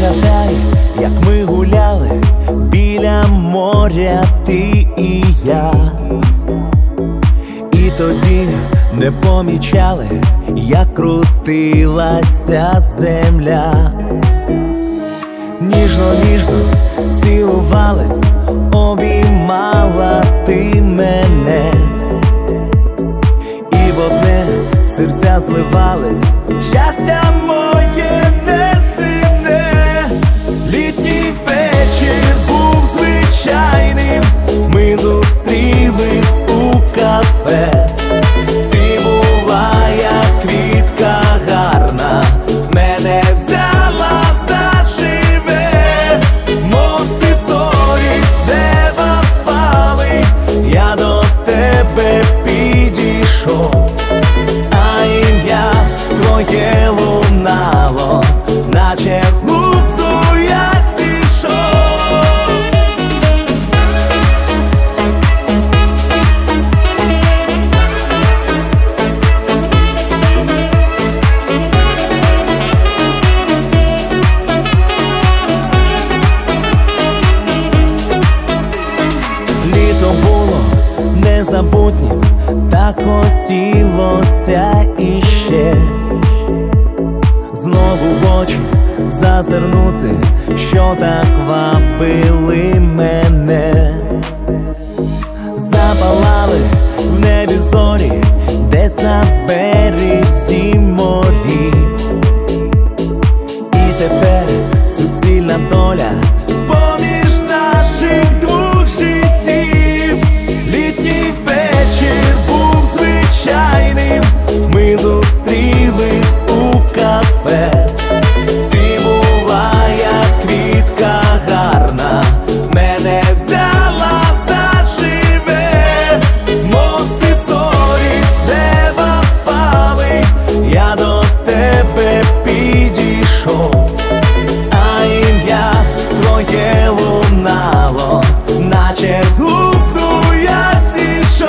Пригадай, як ми гуляли біля моря, ти і я. І тоді не помічали, як крутилася земля. Ніжно-ніжно цілувались, обіймала ти мене, і в одне серця зливались, щастя моє несемне. Літній вечір був звичайним, ми зустрілись у кафе. Ти була як квітка гарна, мене взяла за живе, мов всі зорі з неба впали, я до тебе підійшов, а ім'я твоє лунало, наче з глузду я зійшов. Літо було незабутнім, так хотілося іще знову в очі зазирнути, що так вабили мене. Запалали в небі зорі, десь на березі морі, і тепер суцільна доля поміж наших двох життів. Літній вечір був звичайним, ми зустрілись у кафе. Ти була як квітка гарна, мене взяла за живе, мов всі зорі з неба впали, я до тебе підійшов, а ім'я твоє лунало, наче з глузду я зійшов.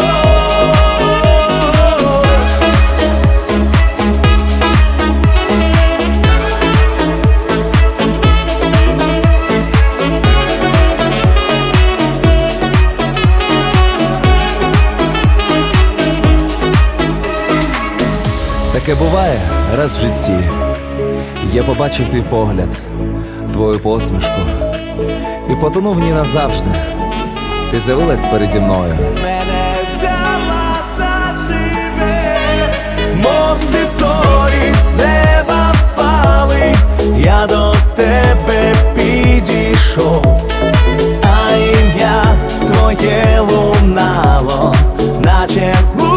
Таке буває раз в житті. Я побачив твій погляд, твою посмішку, і потонув в ній назавжди. Ти з'явилась переді мною. Мене взяла за живе, мов всі зорі з неба впали, я до тебе підійшов, а ім'я твоє лунало, наче з